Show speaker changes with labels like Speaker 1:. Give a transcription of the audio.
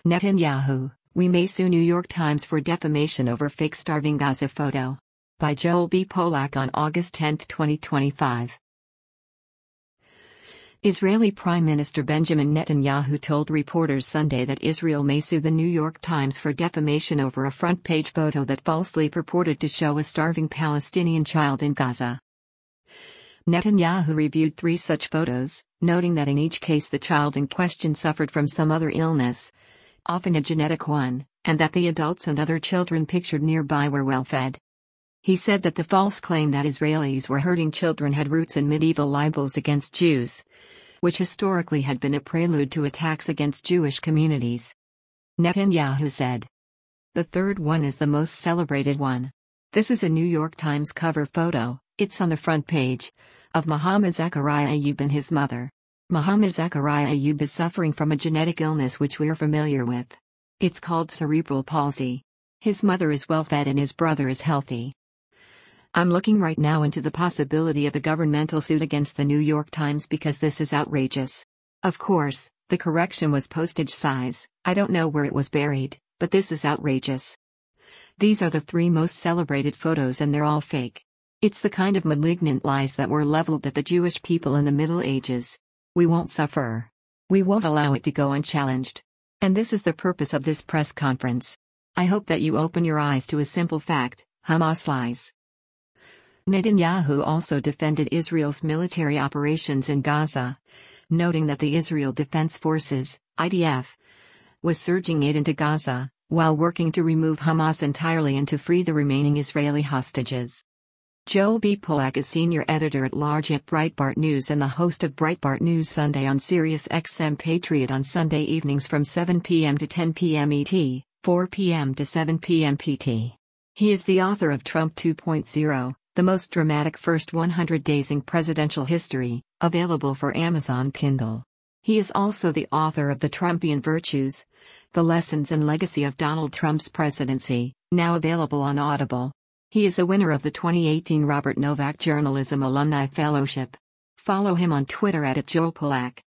Speaker 1: Netanyahu, we may sue New York Times for defamation over fake starving Gaza photo. By Joel B. Polak on August 10, 2025. Israeli Prime Minister Benjamin Netanyahu told reporters Sunday that Israel may sue the New York Times for defamation over a front-page photo that falsely purported to show a starving Palestinian child in Gaza. Netanyahu reviewed 3 such photos, noting that in each case the child in question suffered from some other illness, often a genetic one, and that the adults and other children pictured nearby were well-fed. He said that the false claim that Israelis were hurting children had roots in medieval libels against Jews, which historically had been a prelude to attacks against Jewish communities. Netanyahu said. The third one is the most celebrated one. This is a New York Times cover photo, it's on the front page, of Mohammad Zechariah Ayub and his mother. Mohammad Zechariah Ayub is suffering from a genetic illness which we're familiar with. It's called cerebral palsy. His mother is well-fed and his brother is healthy. I'm looking right now into the possibility of a governmental suit against the New York Times because this is outrageous. Of course, the correction was postage size, I don't know where it was buried, but this is outrageous. These are the 3 most celebrated photos and they're all fake. It's the kind of malignant lies that were leveled at the Jewish people in the Middle Ages. We won't suffer. We won't allow it to go unchallenged. And this is the purpose of this press conference. I hope that you open your eyes to a simple fact: Hamas lies. Netanyahu also defended Israel's military operations in Gaza, noting that the Israel Defense Forces, IDF, was surging aid into Gaza, while working to remove Hamas entirely and to free the remaining Israeli hostages. Joel B. Polak is senior editor-at-large at Breitbart News and the host of Breitbart News Sunday on Sirius XM Patriot on Sunday evenings from 7 p.m. to 10 p.m. ET, 4 p.m. to 7 p.m. PT. He is the author of Trump 2.0, the most dramatic first 100 days in presidential history, available for Amazon Kindle. He is also the author of The Trumpian Virtues, The Lessons and Legacy of Donald Trump's Presidency, now available on Audible. He is a winner of the 2018 Robert Novak Journalism Alumni Fellowship. Follow him on Twitter @JoelPolak.